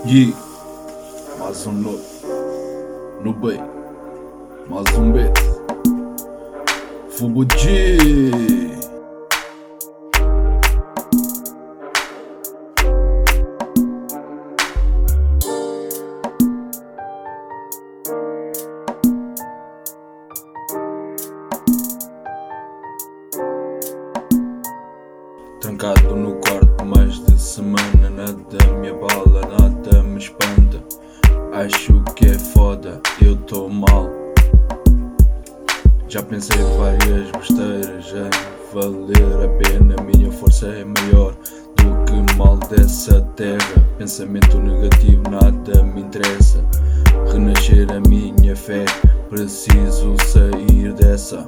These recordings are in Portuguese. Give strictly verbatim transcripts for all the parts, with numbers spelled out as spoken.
Yeah, mais um no, no bem, mais um beat, Fubo G. Trancado no quarto mais de semana, nada me abala, nada me espanta. Acho que é foda, eu tô mal. Já pensei várias besteiras em valer a pena. Minha força é maior do que mal dessa terra. Pensamento negativo, nada me interessa. Renascer a minha fé, preciso sair dessa.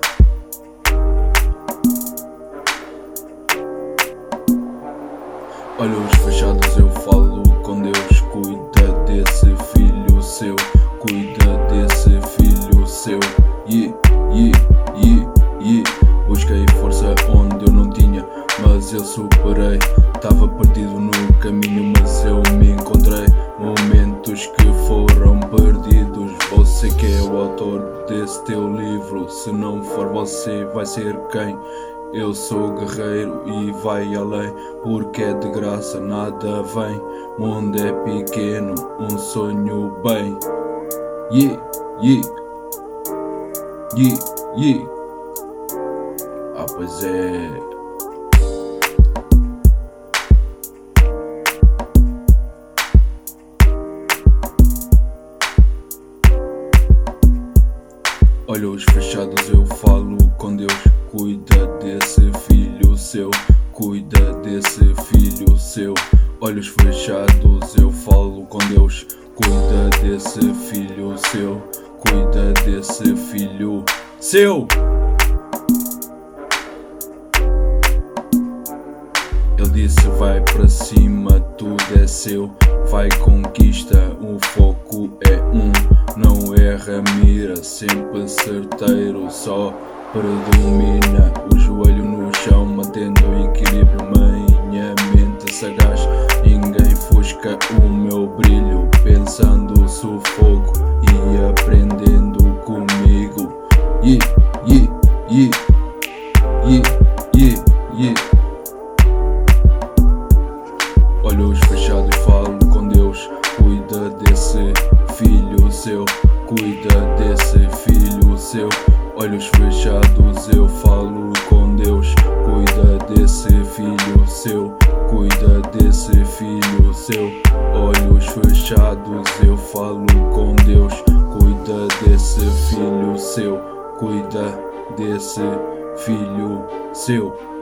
Olhos fechados eu falo com Deus. Cuida desse filho seu, cuida desse filho seu. Yeah, yeah, yeah, yeah. Busquei força onde eu não tinha, mas eu superei. Tava perdido no caminho, mas eu me encontrei. Momentos que foram perdidos. Você que é o autor desse teu livro. Se não for você, vai ser quem? Eu sou guerreiro e vai além, porque é de graça, nada vem. Mundo é pequeno, um sonho bem. Yeah, yeah, yeah, yeah. Ah, pois é. Olhos fechados eu falo com Deus. Cuida desse filho seu, cuida desse filho seu. Olhos fechados eu falo com Deus. Cuida desse filho seu, cuida desse filho seu. Ele disse vai para cima, tudo é seu. Vai conquista, o foco é um. Não erra mira, sempre certeiro. Só predomina o joelho no chão, mantendo o equilíbrio. Minha mente sagaz, ninguém fusca o meu brilho. Pensando sufoco e aprendendo comigo. Yeah, yeah, yeah, yeah, yeah, yeah. Olhos fechados falo com Deus. Cuida desse filho seu, cuida desse filho seu. Olhos fechados eu falo com Deus. Cuida desse filho seu, cuida desse filho seu. Olhos fechados eu falo com Deus. Cuida desse filho seu, cuida desse filho seu.